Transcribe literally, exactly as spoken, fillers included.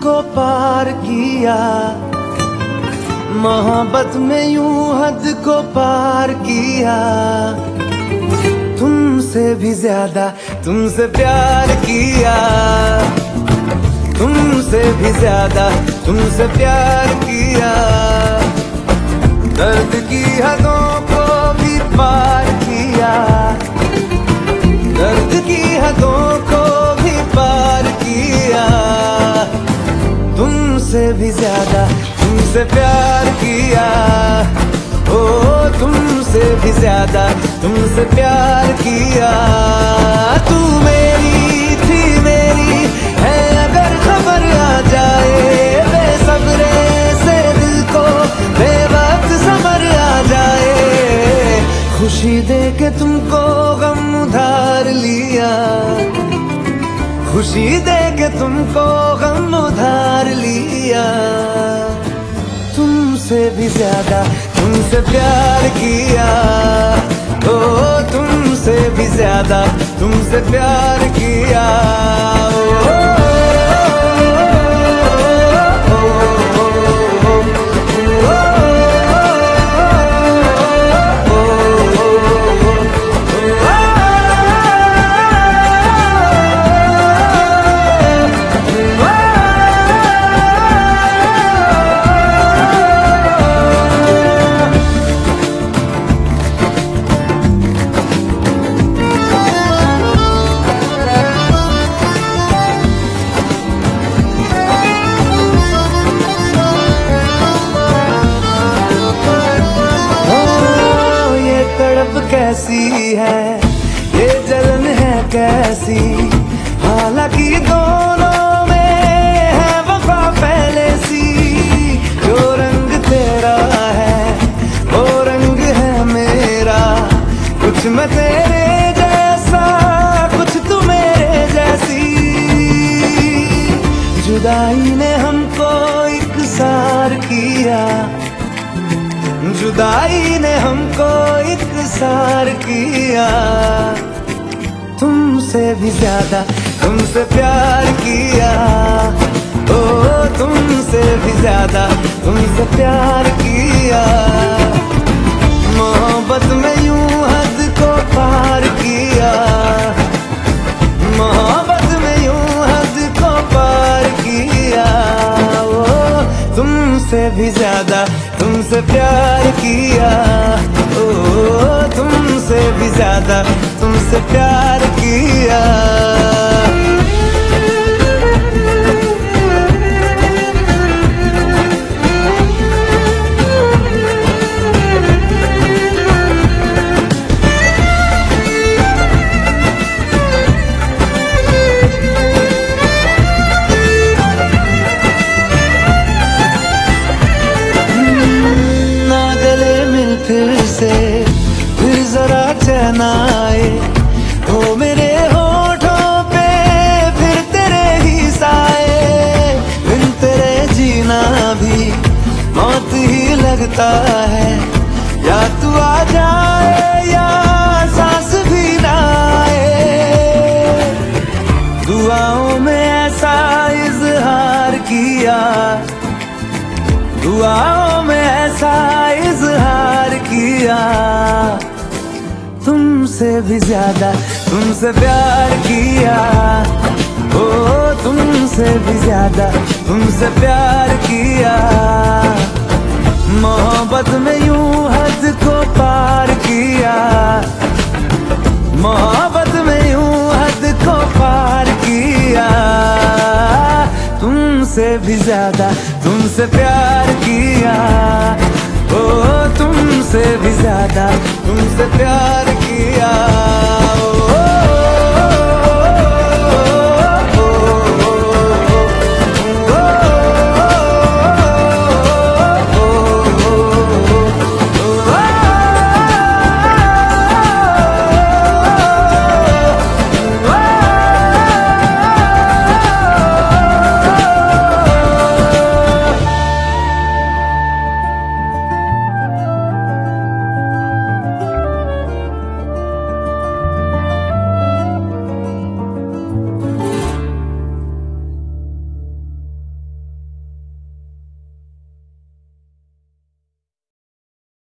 को पार किया, मोहब्बत में यूं हद को पार किया। तुमसे भी ज्यादा तुमसे प्यार किया, तुमसे भी ज्यादा तुमसे प्यार किया। दर्द की हदों को भी पार किया, दर्द की हदों को भी पार किया। तुमसे भी ज्यादा तुमसे प्यार किया, ओ तुमसे भी ज्यादा तुमसे प्यार किया। तू मेरी थी मेरी है अगर खबर आ जाए, बेसब्रे से दिल को बेवक्त समर आ जाए। खुशी दे के तुमको गम उधार लिया, खुशी दे के तुमको गम उधार लिया। तुमसे भी ज्यादा तुमसे प्यार किया, ओ तुमसे भी ज्यादा तुमसे प्यार किया। ओ, कैसी है ये जलन है कैसी, हालांकि दोनों में है वफा पहले सी। जो रंग तेरा है वो रंग है मेरा, कुछ मैं तेरे जैसा कुछ तू मेरे जैसी। जुदाई ने हमको इकसार किया, जुदाई ने हमको इकसार किया। तुमसे भी ज्यादा तुमसे प्यार किया, ओ तुमसे भी ज्यादा तुमसे प्यार किया। मोहब्बत में यूं हद को पार किया, मोहब्बत में यूं हद को पार किया। ओ तुमसे भी ज्यादा तुमसे प्यार किया, ओ तुमसे भी ज्यादा तुमसे प्यार किया। फिर से फिर जरा चैन आए, हो मेरे होठों पे फिर तेरे ही साए। बिन तेरे जीना भी मौत ही लगता है, या तू आ जाए या सांस भी ना आए। दुआओं में ऐसा इजहार किया, दुआओं में ऐसा इजहार किया। तुमसे भी ज्यादा तुमसे प्यार किया, ओ तुमसे भी ज्यादा तुमसे प्यार किया। मोहब्बत में यूं हद को पार किया, मोहब्बत में यूं हद को पार किया। तुमसे भी ज्यादा तुमसे प्यार किया, ओ तुमसे भी ज्यादा तुमसे प्यार किया।